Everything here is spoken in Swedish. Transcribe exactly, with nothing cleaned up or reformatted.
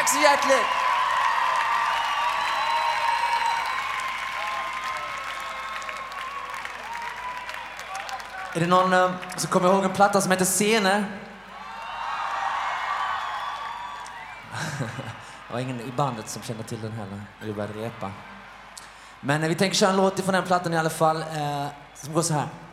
Tack så hjärtligt! Är det någon uh, som kommer ihåg en platta som heter Scene? Det var ingen i bandet som kände till den heller när vi började repa. Men uh, vi tänker köra en låt ifrån den plattan i alla fall uh, som går så här.